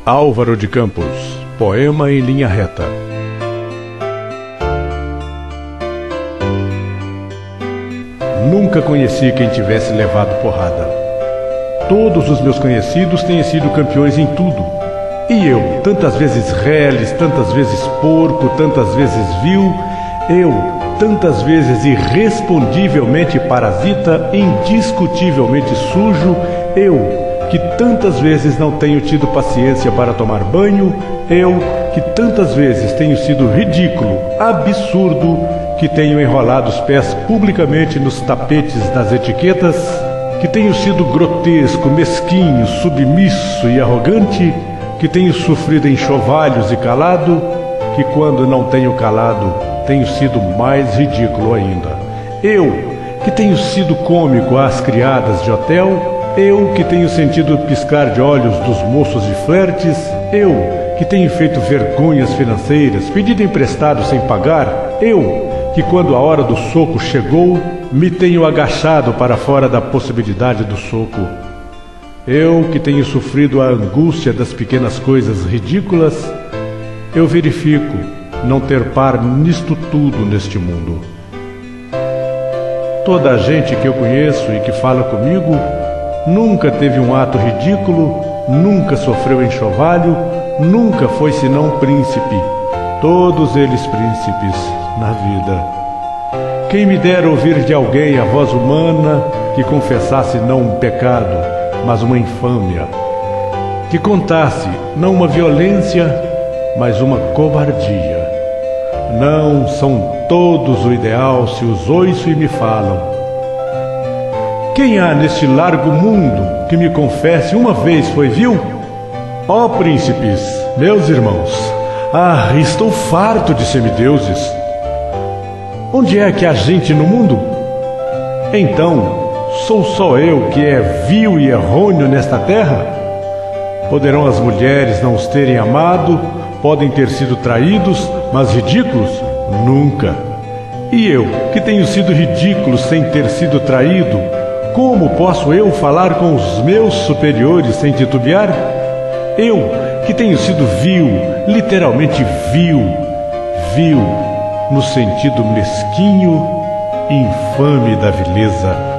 Álvaro de Campos, poema em linha reta. Nunca conheci quem tivesse levado porrada. Todos os meus conhecidos têm sido campeões em tudo. E eu, tantas vezes reles, tantas vezes porco, tantas vezes vil, eu, tantas vezes irrespondivelmente parasita, indiscutivelmente sujo, eu, que tantas vezes não tenho tido paciência para tomar banho, eu, que tantas vezes tenho sido ridículo, absurdo, que tenho enrolado os pés publicamente nos tapetes das etiquetas, que tenho sido grotesco, mesquinho, submisso e arrogante, que tenho sofrido enxovalhos e calado, que quando não tenho calado, tenho sido mais ridículo ainda. Eu, que tenho sido cômico às criadas de hotel, eu que tenho sentido piscar de olhos dos moços de flertes, eu que tenho feito vergonhas financeiras, pedido emprestado sem pagar, eu que quando a hora do soco chegou, me tenho agachado para fora da possibilidade do soco. Eu que tenho sofrido a angústia das pequenas coisas ridículas, eu verifico não ter par nisto tudo neste mundo. Toda a gente que eu conheço e que fala comigo nunca teve um ato ridículo, nunca sofreu enxovalho, nunca foi senão príncipe. Todos eles príncipes na vida. Quem me dera ouvir de alguém a voz humana que confessasse não um pecado, mas uma infâmia. Que contasse não uma violência, mas uma cobardia. Não são todos o ideal se os ouço e me falam. Quem há neste largo mundo que me confesse uma vez foi vil? Ó príncipes, meus irmãos, estou farto de semideuses. Onde é que há gente no mundo? Então, sou só eu que é vil e errôneo nesta terra? Poderão as mulheres não os terem amado, podem ter sido traídos, mas ridículos? Nunca. E eu, que tenho sido ridículo sem ter sido traído, como posso eu falar com os meus superiores sem titubear? Eu, que tenho sido vil, literalmente vil, vil, no sentido mesquinho e infame da vileza.